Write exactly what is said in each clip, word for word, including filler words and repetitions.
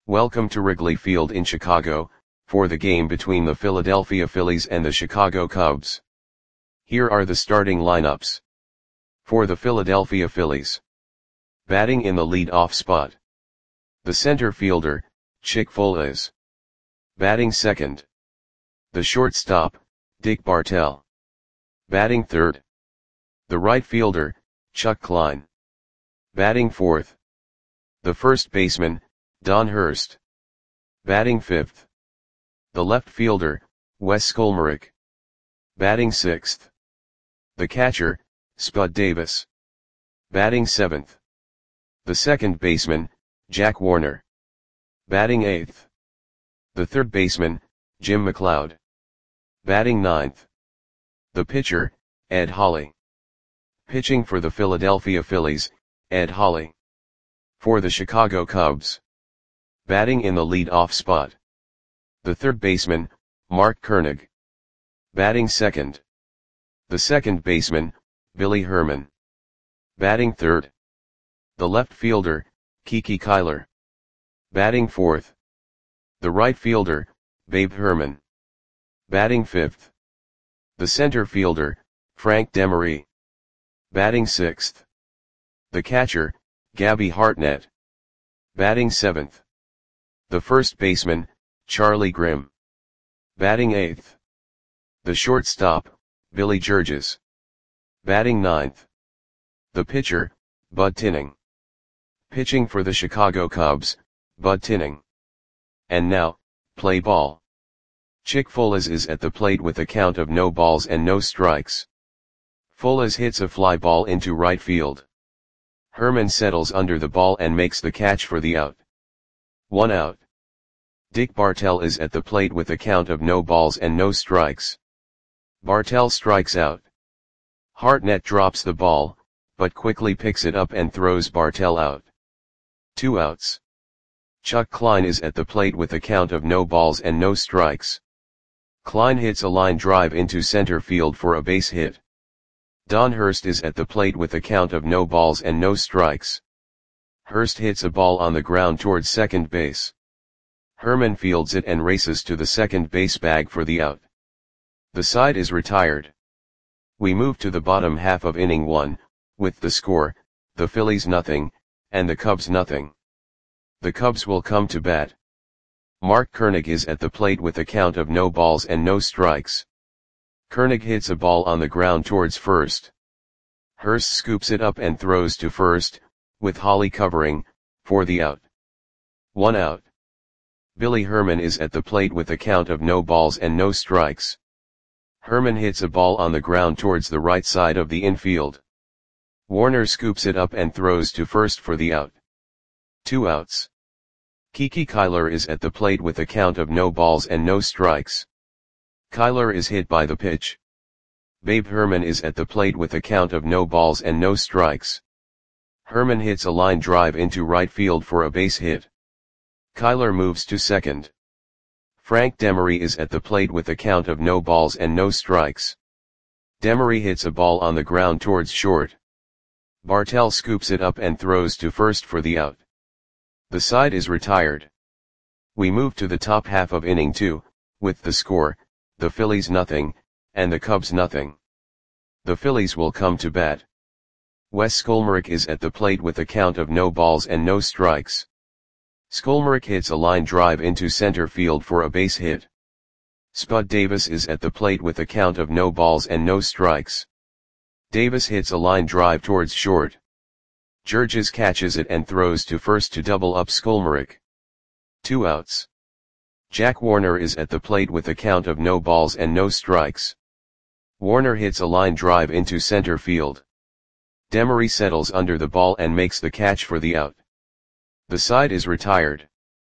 Welcome to Wrigley Field in Chicago, for the game between the Philadelphia Phillies and the Chicago Cubs. Here are the starting lineups. For the Philadelphia Phillies. Batting in the lead-off spot. The center fielder, Chick Foales. Batting second. The shortstop, Dick Bartell. Batting third. The right fielder, Chuck Klein. Batting fourth. The first baseman, Don Hurst. Batting fifth. The left fielder, Wes Skolmarek. Batting sixth. The catcher, Spud Davis. Batting seventh. The second baseman, Jack Warner. Batting eighth. The third baseman, Jim McLeod. Batting ninth. The pitcher, Ed Holley. Pitching for the Philadelphia Phillies, Ed Holley. For the Chicago Cubs. Batting in the lead-off spot. The third baseman, Mark Koenig. Batting second. The second baseman, Billy Herman. Batting third. The left fielder, Kiki Kyler. Batting fourth. The right fielder, Babe Herman. Batting fifth. The center fielder, Frank Demery. Batting sixth. The catcher, Gabby Hartnett. Batting seventh. The first baseman, Charlie Grimm. Batting eighth. The shortstop, Billy Georges. Batting ninth. The pitcher, Bud Tinning. Pitching for the Chicago Cubs, Bud Tinning. And now, play ball. Chick Foales is at the plate with a count of no balls and no strikes. Foales hits a fly ball into right field. Herman settles under the ball and makes the catch for the out. One out. Dick Bartell is at the plate with a count of no balls and no strikes. Bartell strikes out. Hartnett drops the ball, but quickly picks it up and throws Bartell out. Two outs. Chuck Klein is at the plate with a count of no balls and no strikes. Klein hits a line drive into center field for a base hit. Don Hurst is at the plate with a count of no balls and no strikes. Hurst hits a ball on the ground towards second base. Herman fields it and races to the second base bag for the out. The side is retired. We move to the bottom half of inning one, with the score, the Phillies nothing, and the Cubs nothing. The Cubs will come to bat. Mark Koenig is at the plate with a count of no balls and no strikes. Koenig hits a ball on the ground towards first. Hurst scoops it up and throws to first, with Holley covering, for the out. One out. Billy Herman is at the plate with a count of no balls and no strikes. Herman hits a ball on the ground towards the right side of the infield. Warner scoops it up and throws to first for the out. Two outs. Kiki Kyler is at the plate with a count of no balls and no strikes. Kyler is hit by the pitch. Babe Herman is at the plate with a count of no balls and no strikes. Herman hits a line drive into right field for a base hit. Kyler moves to second. Frank Demery is at the plate with a count of no balls and no strikes. Demery hits a ball on the ground towards short. Bartell scoops it up and throws to first for the out. The side is retired. We move to the top half of inning two, with the score, the Phillies nothing, and the Cubs nothing. The Phillies will come to bat. Wes Skolmarek is at the plate with a count of no balls and no strikes. Skolmarek hits a line drive into center field for a base hit. Spud Davis is at the plate with a count of no balls and no strikes. Davis hits a line drive towards short. Georges catches it and throws to first to double up Skolmarek. Two outs. Jack Warner is at the plate with a count of no balls and no strikes. Warner hits a line drive into center field. Demery settles under the ball and makes the catch for the out. The side is retired.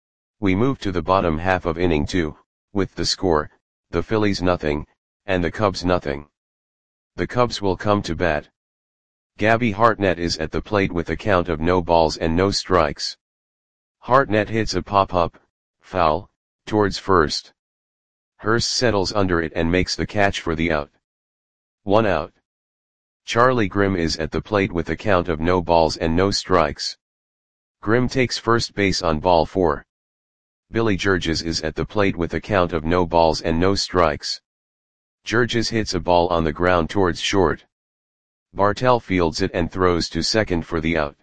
We move to the bottom half of inning two, with the score, the Phillies nothing, and the Cubs nothing. The Cubs will come to bat. Gabby Hartnett is at the plate with a count of no balls and no strikes. Hartnett hits a pop-up, foul, towards first. Hurst settles under it and makes the catch for the out. One out. Charlie Grimm is at the plate with a count of no balls and no strikes. Grimm takes first base on ball four. Billy Georges is at the plate with a count of no balls and no strikes. Georges hits a ball on the ground towards short. Bartel fields it and throws to second for the out.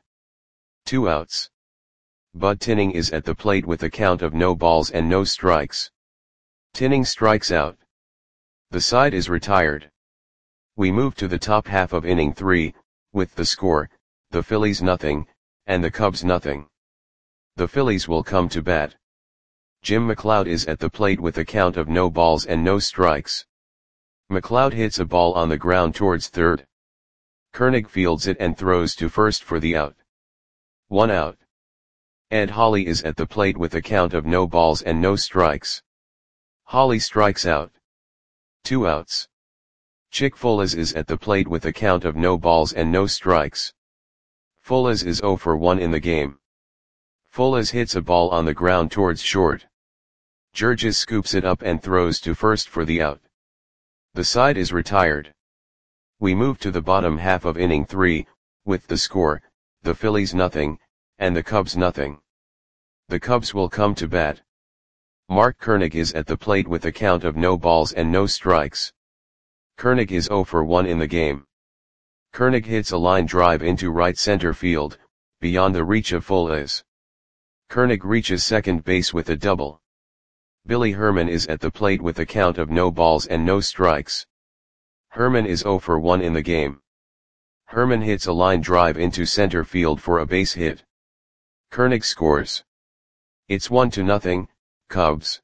Two outs. Bud Tinning is at the plate with a count of no balls and no strikes. Tinning strikes out. The side is retired. We move to the top half of inning three, with the score, the Phillies nothing, and the Cubs nothing. The Phillies will come to bat. Jim McLeod is at the plate with a count of no balls and no strikes. McLeod hits a ball on the ground towards third. Koenig fields it and throws to first for the out. One out. Ed Holly is at the plate with a count of no balls and no strikes. Holly strikes out. Two outs. Chick Folas is at the plate with a count of no balls and no strikes. Folas is oh for one in the game. Folas hits a ball on the ground towards short. Georges scoops it up and throws to first for the out. The side is retired. We move to the bottom half of inning three, with the score, the Phillies nothing, and the Cubs nothing. The Cubs will come to bat. Mark Koenig is at the plate with a count of no balls and no strikes. Koenig is oh for one in the game. Koenig hits a line drive into right center field, beyond the reach of Folas. Koenig reaches second base with a double. Billy Herman is at the plate with a count of no balls and no strikes. Herman is oh for one in the game. Herman hits a line drive into center field for a base hit. Koenig scores. It's one to nothing, Cubs.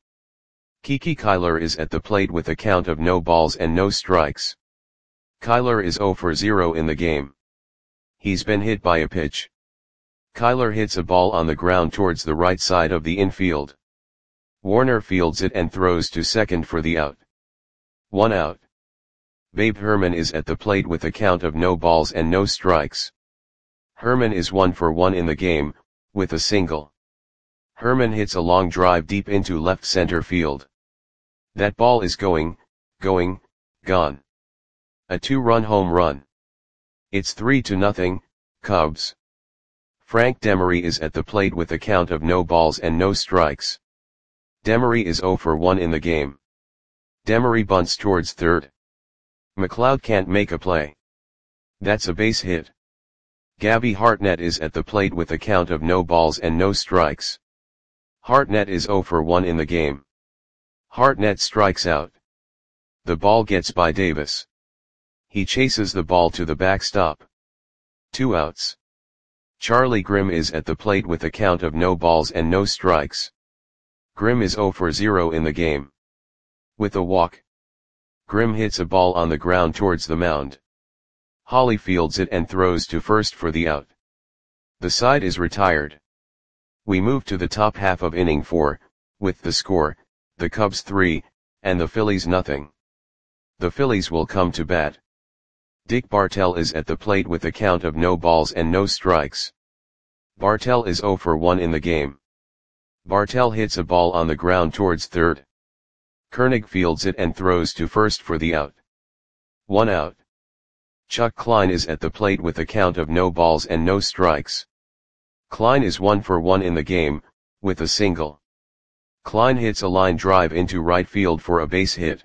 Kiki Kyler is at the plate with a count of no balls and no strikes. Kyler is oh for zero in the game. He's been hit by a pitch. Kyler hits a ball on the ground towards the right side of the infield. Warner fields it and throws to second for the out. One out. Babe Herman is at the plate with a count of no balls and no strikes. Herman is one for one in the game, with a single. Herman hits a long drive deep into left center field. That ball is going, going, gone. A two-run home run. It's three to nothing, Cubs. Frank Demery is at the plate with a count of no balls and no strikes. Demery is oh for one in the game. Demery bunts towards third. McLeod can't make a play. That's a base hit. Gabby Hartnett is at the plate with a count of no balls and no strikes. Hartnett is oh for one in the game. Hartnett strikes out. The ball gets by Davis. He chases the ball to the backstop. Two outs. Charlie Grimm is at the plate with a count of no balls and no strikes. Grimm is oh for zero in the game. With a walk. Grimm hits a ball on the ground towards the mound. Holly fields it and throws to first for the out. The side is retired. We move to the top half of inning four, with the score, the Cubs three, and the Phillies nothing. The Phillies will come to bat. Dick Bartel is at the plate with a count of no balls and no strikes. Bartel is oh for one in the game. Bartel hits a ball on the ground towards third. Koenig fields it and throws to first for the out. One out. Chuck Klein is at the plate with a count of no balls and no strikes. Klein is one for one in the game, with a single. Klein hits a line drive into right field for a base hit.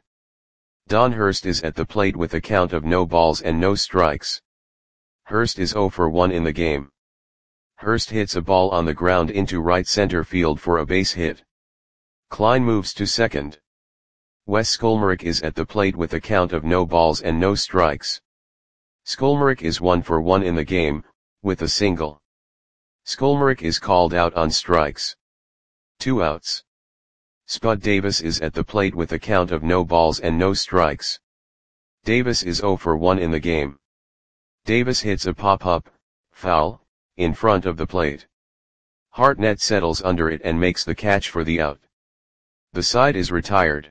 Don Hurst is at the plate with a count of no balls and no strikes. Hurst is oh for one in the game. Hurst hits a ball on the ground into right center field for a base hit. Klein moves to second. Wes Skolmerick is at the plate with a count of no balls and no strikes. Skolmerick is one for one in the game, with a single. Skolmerick is called out on strikes. Two outs. Spud Davis is at the plate with a count of no balls and no strikes. Davis is oh for one in the game. Davis hits a pop-up, foul, in front of the plate. Hartnett settles under it and makes the catch for the out. The side is retired.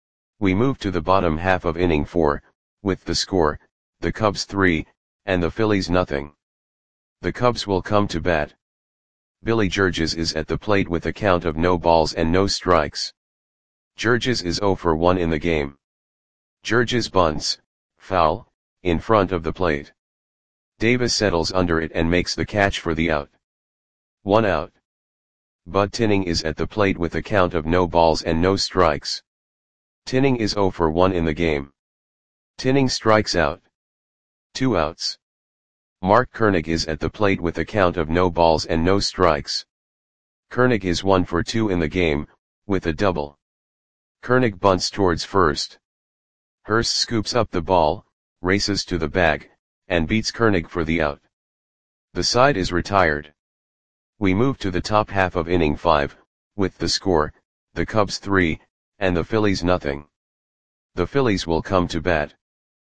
We move to the bottom half of inning four, with the score, the Cubs three, and the Phillies nothing. The Cubs will come to bat. Billy Georges is at the plate with a count of no balls and no strikes. Georges is oh for one in the game. Georges bunts, foul, in front of the plate. Davis settles under it and makes the catch for the out. One out. Bud Tinning is at the plate with a count of no balls and no strikes. Tinning is zero for one in the game. Tinning strikes out. Two outs. Mark Koenig is at the plate with a count of no balls and no strikes. Koenig is one for two in the game, with a double. Koenig bunts towards first. Hurst scoops up the ball, races to the bag, and beats Koenig for the out. The side is retired. We move to the top half of inning five, with the score, the Cubs three, and the Phillies nothing. The Phillies will come to bat.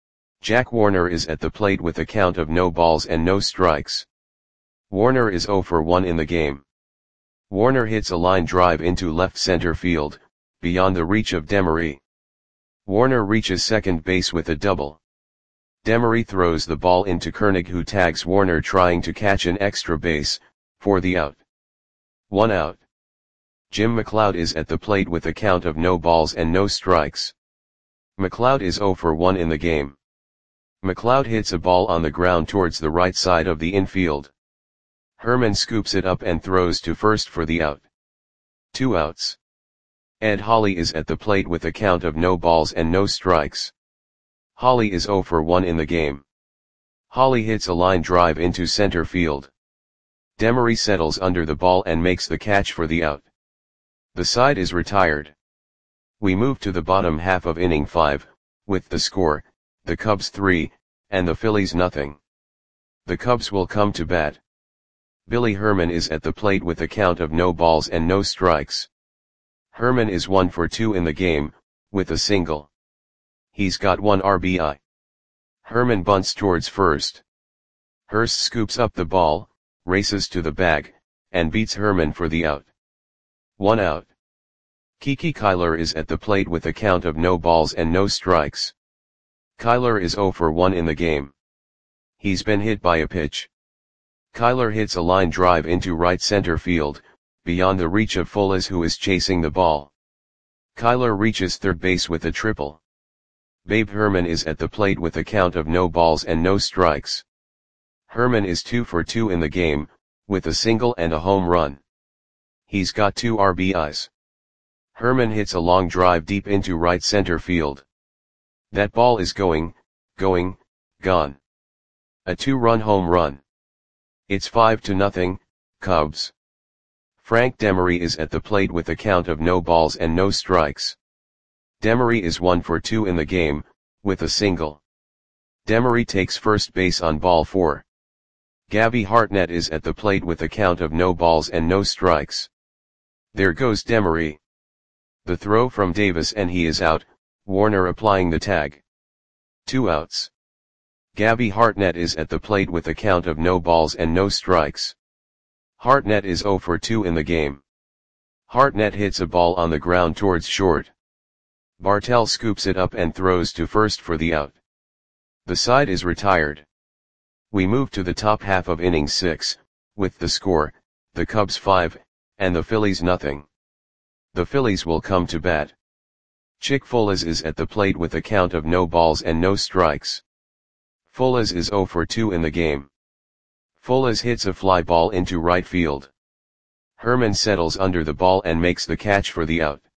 Jack Warner is at the plate with a count of no balls and no strikes. Warner is zero for one in the game. Warner hits a line drive into left center field, beyond the reach of Demery. Warner reaches second base with a double. Demery throws the ball into Koenig, who tags Warner trying to catch an extra base, for the out. One out. Jim McLeod is at the plate with a count of no balls and no strikes. McLeod is zero for one in the game. McLeod hits a ball on the ground towards the right side of the infield. Herman scoops it up and throws to first for the out. Two outs. Ed Holly is at the plate with a count of no balls and no strikes. Holly is zero for one in the game. Holly hits a line drive into center field. Demery settles under the ball and makes the catch for the out. The side is retired. We move to the bottom half of inning five, with the score, the Cubs three, and the Phillies nothing. The Cubs will come to bat. Billy Herman is at the plate with a count of no balls and no strikes. Herman is one for two in the game, with a single. He's got one R B I. Herman bunts towards first. Hurst scoops up the ball, races to the bag, and beats Herman for the out. One out. Kiki Kyler is at the plate with a count of no balls and no strikes. Kyler is zero for one in the game. He's been hit by a pitch. Kyler hits a line drive into right center field, beyond the reach of Foles, who is chasing the ball. Kyler reaches third base with a triple. Babe Herman is at the plate with a count of no balls and no strikes. Herman is two for two in the game, with a single and a home run. He's got two R B Is. Herman hits a long drive deep into right center field. That ball is going, going, gone. A two-run home run. It's five to nothing, Cubs. Frank Demery is at the plate with a count of no balls and no strikes. Demery is one for two in the game, with a single. Demery takes first base on ball four. Gabby Hartnett is at the plate with a count of no balls and no strikes. There goes Demery. The throw from Davis and he is out, Warner applying the tag. Two outs. Gabby Hartnett is at the plate with a count of no balls and no strikes. Hartnett is zero for two in the game. Hartnett hits a ball on the ground towards short. Bartell scoops it up and throws to first for the out. The side is retired. We move to the top half of inning six, with the score, the Cubs five, and the Phillies nothing. The Phillies will come to bat. Chick Foles is at the plate with a count of no balls and no strikes. Foles is zero for two in the game. Foles hits a fly ball into right field. Herman settles under the ball and makes the catch for the out.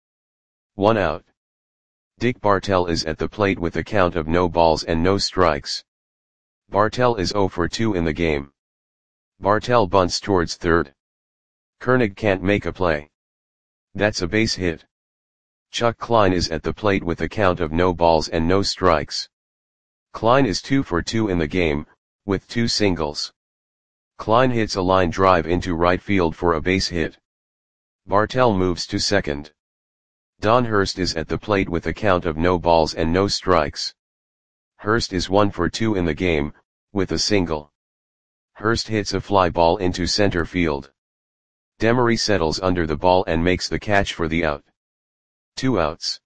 One out. Dick Bartell is at the plate with a count of no balls and no strikes. Bartell is zero for two in the game. Bartell bunts towards third. Koenig can't make a play. That's a base hit. Chuck Klein is at the plate with a count of no balls and no strikes. Klein is two for two in the game, with two singles. Klein hits a line drive into right field for a base hit. Bartell moves to second. Don Hurst is at the plate with a count of no balls and no strikes. Hurst is one for two in the game, with a single. Hurst hits a fly ball into center field. Demery settles under the ball and makes the catch for the out. Two outs.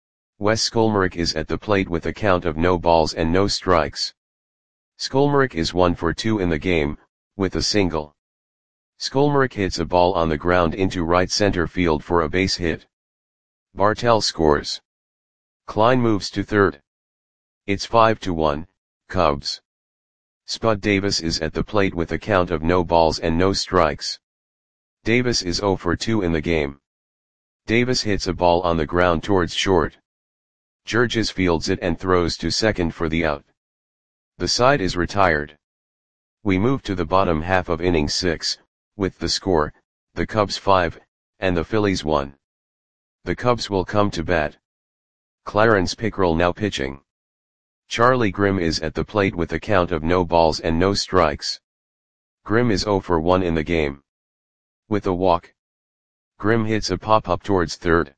Wes Skolmerick is at the plate with a count of no balls and no strikes. Skolmerick is one for two in the game, with a single. Skolmerick hits a ball on the ground into right center field for a base hit. Bartell scores. Klein moves to third. It's five to one, Cubs. Spud Davis is at the plate with a count of no balls and no strikes. Davis is zero for two in the game. Davis hits a ball on the ground towards short. Georges fields it and throws to second for the out. The side is retired. We move to the bottom half of inning six, with the score, the Cubs five, and the Phillies one. The Cubs will come to bat. Clarence Pickrell now pitching. Charlie Grimm is at the plate with a count of no balls and no strikes. Grimm is zero for one in the game. With a walk, Grimm hits a pop-up towards third.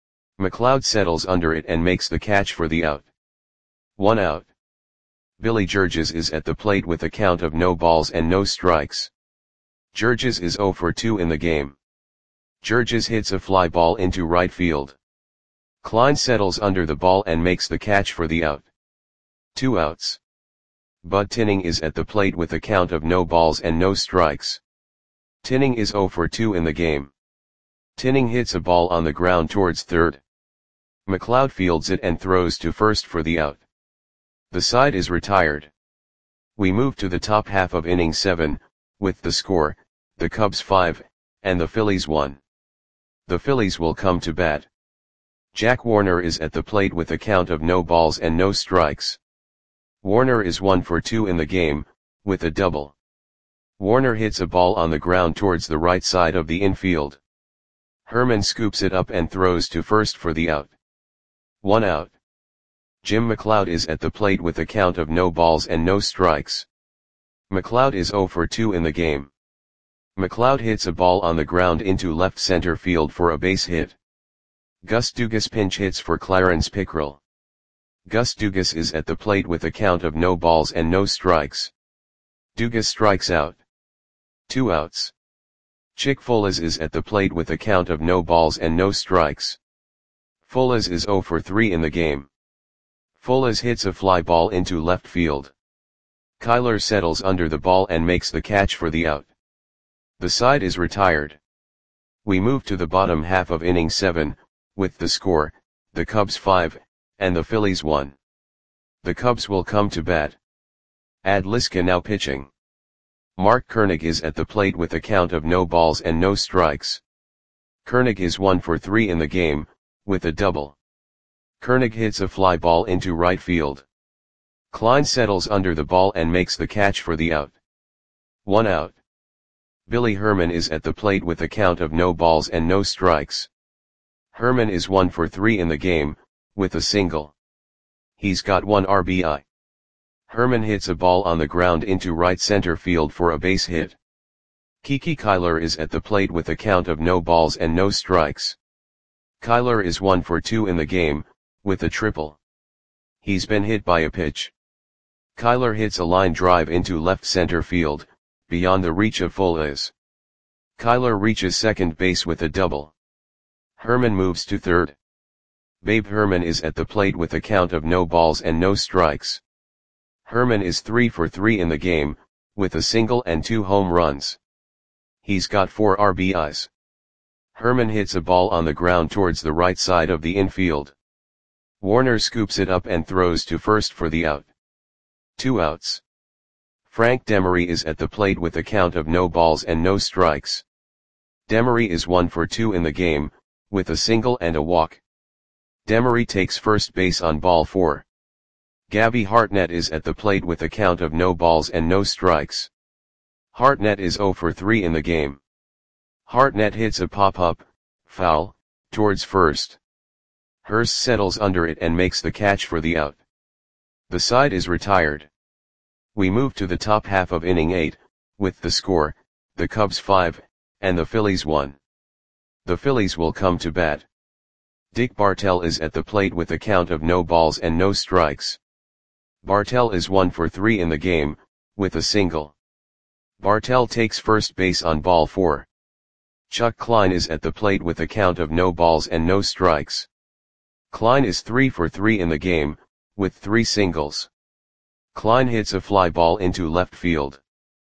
McLeod settles under it and makes the catch for the out. One out. Billy Georges is at the plate with a count of no balls and no strikes. Georges is zero for two in the game. Georges hits a fly ball into right field. Klein settles under the ball and makes the catch for the out. Two outs. Bud Tinning is at the plate with a count of no balls and no strikes. Tinning is zero for two in the game. Tinning hits a ball on the ground towards third. McLeod fields it and throws to first for the out. The side is retired. We move to the top half of inning seven, with the score, the Cubs five, and the Phillies one. The Phillies will come to bat. Jack Warner is at the plate with a count of no balls and no strikes. Warner is one for two in the game, with a double. Warner hits a ball on the ground towards the right side of the infield. Herman scoops it up and throws to first for the out. One out. Jim McLeod is at the plate with a count of no balls and no strikes. McLeod is zero for two in the game. McLeod hits a ball on the ground into left center field for a base hit. Gus Dugas pinch hits for Clarence Pickrell. Gus Dugas is at the plate with a count of no balls and no strikes. Dugas strikes out. Two outs. Chick Folas is at the plate with a count of no balls and no strikes. Folas is zero for three in the game. Folas hits a fly ball into left field. Kyler settles under the ball and makes the catch for the out. The side is retired. We move to the bottom half of inning seven, with the score, the Cubs five, and the Phillies one. The Cubs will come to bat. Ad Liska now pitching. Mark Koenig is at the plate with a count of no balls and no strikes. Koenig is one for three in the game, with a double. Koenig hits a fly ball into right field. Klein settles under the ball and makes the catch for the out. One out. Billy Herman is at the plate with a count of no balls and no strikes. Herman is one for three in the game, with a single. He's got one R B I. Herman hits a ball on the ground into right center field for a base hit. Kiki Kyler is at the plate with a count of no balls and no strikes. Kyler is one for two in the game, with a triple. He's been hit by a pitch. Kyler hits a line drive into left center field, beyond the reach of Folas. Kyler reaches second base with a double. Herman moves to third. Babe Herman is at the plate with a count of no balls and no strikes. Herman is three for three in the game, with a single and two home runs. He's got four R B Is. Herman hits a ball on the ground towards the right side of the infield. Warner scoops it up and throws to first for the out. Two outs. Frank Demery is at the plate with a count of no balls and no strikes. Demery is one for two in the game, with a single and a walk. Demery takes first base on ball four. Gabby Hartnett is at the plate with a count of no balls and no strikes. Hartnett is zero for three in the game. Hartnett hits a pop-up, foul, towards first. Hurst settles under it and makes the catch for the out. The side is retired. We move to the top half of inning eight, with the score, the Cubs five, and the Phillies one. The Phillies will come to bat. Dick Bartell is at the plate with a count of no balls and no strikes. Bartell is one for three in the game, with a single. Bartell takes first base on ball four. Chuck Klein is at the plate with a count of no balls and no strikes. Klein is three for three in the game, with three singles. Klein hits a fly ball into left field.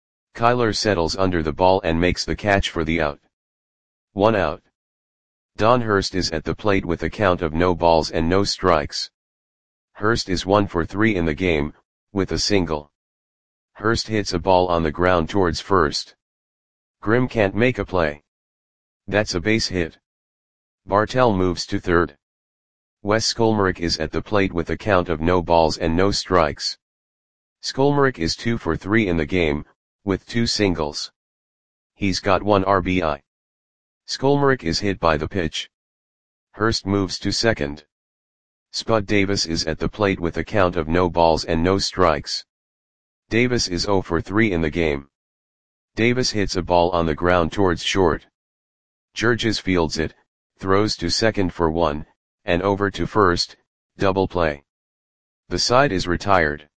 Kyler settles under the ball and makes the catch for the out. One out. Don Hurst is at the plate with a count of no balls and no strikes. Hurst is one for three in the game, with a single. Hurst hits a ball on the ground towards first. Grimm can't make a play. That's a base hit. Bartell moves to third. Wes Skolmarek is at the plate with a count of no balls and no strikes. Skolmarek is two for three in the game, with two singles. He's got one R B I. Skolmarek is hit by the pitch. Hurst moves to second. Spud Davis is at the plate with a count of no balls and no strikes. Davis is zero for three in the game. Davis hits a ball on the ground towards short. Georges fields it, throws to second for one, and over to first, double play. The side is retired.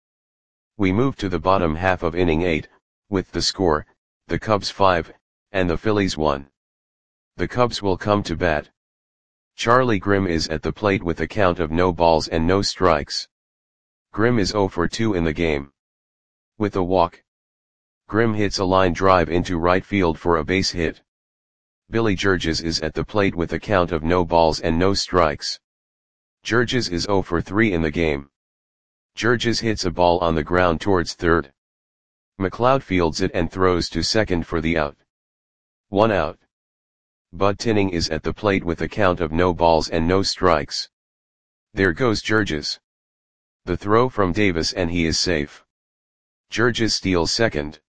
We move to the bottom half of inning eight, with the score, the Cubs five, and the Phillies one. The Cubs will come to bat. Charlie Grimm is at the plate with a count of no balls and no strikes. Grimm is zero for two in the game. With a walk, Grimm hits a line drive into right field for a base hit. Billy Georges is at the plate with a count of no balls and no strikes. Georges is zero for three in the game. Georges hits a ball on the ground towards third. McLeod fields it and throws to second for the out. One out. Bud Tinning is at the plate with a count of no balls and no strikes. There goes Georges. The throw from Davis and he is safe. Georges steals second.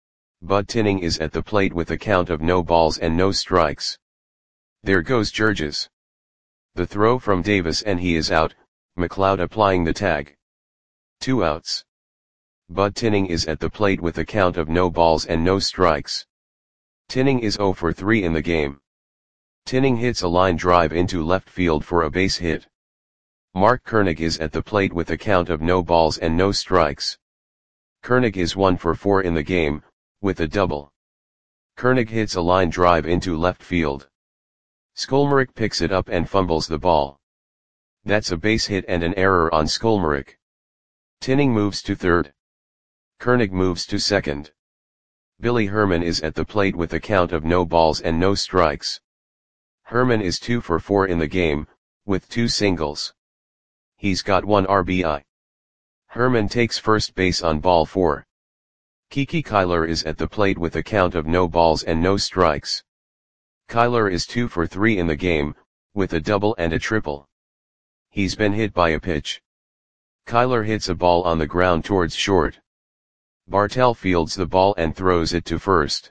Bud Tinning is at the plate with a count of no balls and no strikes. There goes Georges. The throw from Davis and he is out, McLeod applying the tag. Two outs. Bud Tinning is at the plate with a count of no balls and no strikes. Tinning is zero for three in the game. Tinning hits a line drive into left field for a base hit. Mark Koenig is at the plate with a count of no balls and no strikes. Koenig is one for four in the game, with a double. Koenig hits a line drive into left field. Skolmarek picks it up and fumbles the ball. That's a base hit and an error on Skolmarek. Tinning moves to third. Koenig moves to second. Billy Herman is at the plate with a count of no balls and no strikes. Herman is two for four in the game, with two singles. He's got one R B I. Herman takes first base on ball four. Kiki Kyler is at the plate with a count of no balls and no strikes. Kyler is two for three in the game, with a double and a triple. He's been hit by a pitch. Kyler hits a ball on the ground towards short. Bartell fields the ball and throws it to first.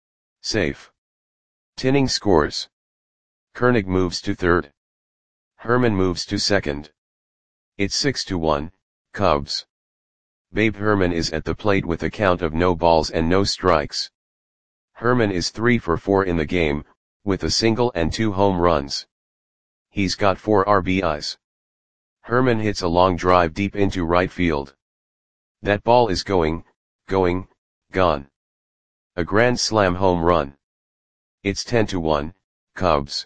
Safe. Tinning scores. Koenig moves to third. Herman moves to second. It's six to one, Cubs. Babe Herman is at the plate with a count of no balls and no strikes. Herman is three for four in the game, with a single and two home runs. He's got four R B Is. Herman hits a long drive deep into right field. That ball is going, going, gone. A grand slam home run. It's ten to one, Cubs.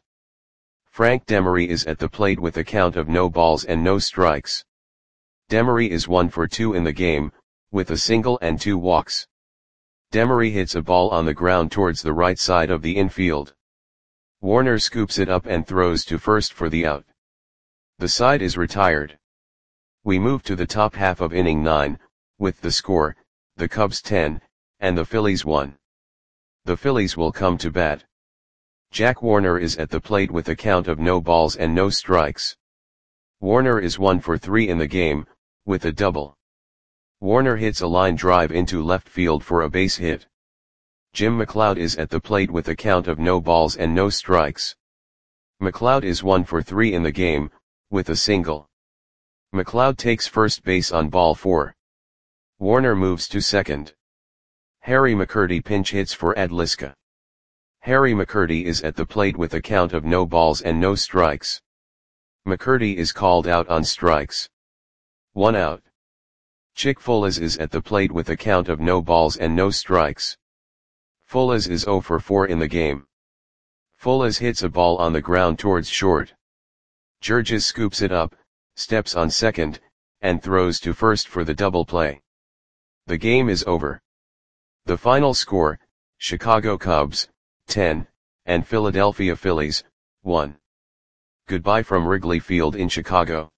Frank Demery is at the plate with a count of no balls and no strikes. Demery is one for two in the game, with a single and two walks. Demery hits a ball on the ground towards the right side of the infield. Warner scoops it up and throws to first for the out. The side is retired. We move to the top half of inning nine, with the score, the Cubs ten, and the Phillies one. The Phillies will come to bat. Jack Warner is at the plate with a count of no balls and no strikes. Warner is one for three in the game, with a double. Warner hits a line drive into left field for a base hit. Jim McLeod is at the plate with a count of no balls and no strikes. McLeod is one for three in the game, with a single. McLeod takes first base on ball four. Warner moves to second. Harry McCurdy pinch hits for Ed Liska. Harry McCurdy is at the plate with a count of no balls and no strikes. McCurdy is called out on strikes. One out. Chick Folas is at the plate with a count of no balls and no strikes. Folas is zero for four in the game. Folas hits a ball on the ground towards short. Georges scoops it up, steps on second, and throws to first for the double play. The game is over. The final score, Chicago Cubs, ten, and Philadelphia Phillies, one. Goodbye from Wrigley Field in Chicago.